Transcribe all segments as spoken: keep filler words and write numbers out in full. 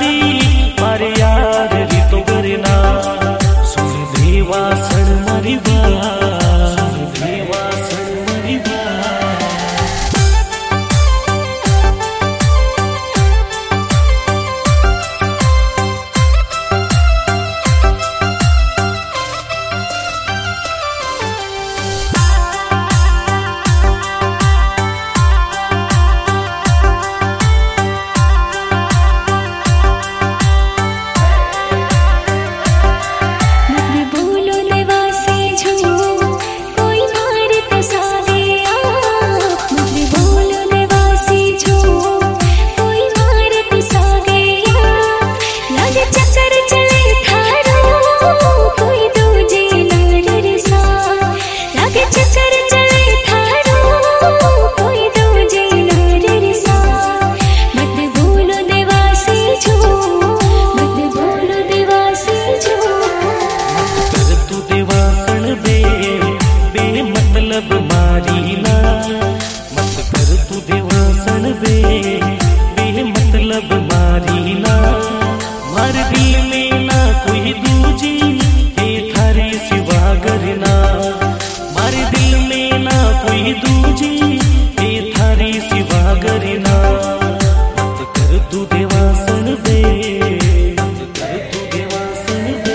दी मारे यार री तो करना सुन देवासन मारी बात सुन देवासन मारी बात। मतलब मारी ना मत कर तू देवासन बे बे मतलब मारी ना मार दिल में ना कोई दूजी हे थारे सिवा करना मार दिल में ना कोई दूजी हे थारे सिवा करना मत कर तू देवासन बे मत कर तू देवासन बे।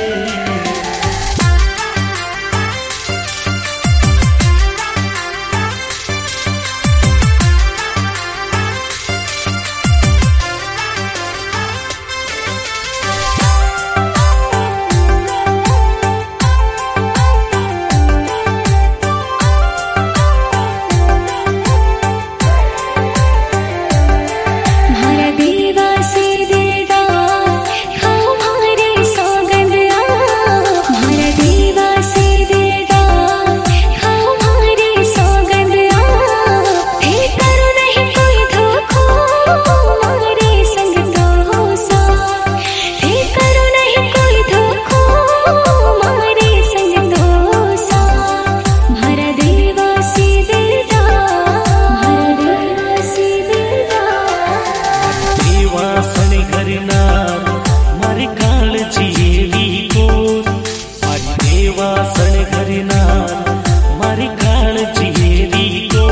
देवासन करना मारी काल चेरी को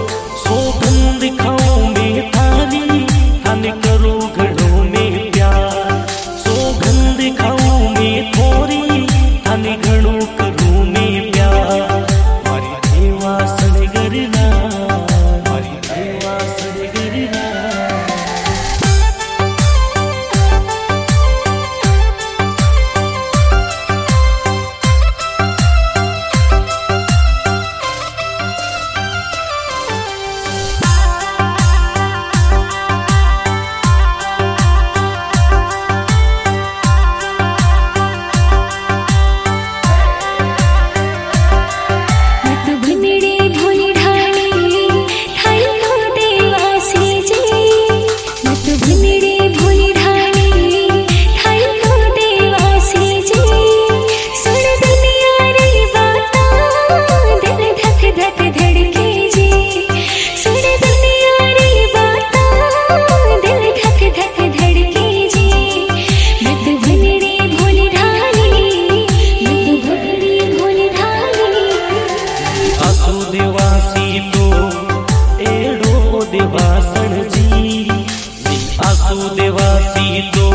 सौगंध खाऊं में थारी थाने करो घड़ों में प्यार सौगंध खाऊं में थोरी थाने घड़ों करूं में प्यार मारी देवासन करना मारी देवासन करना। देवासन जी आसू देवासी तो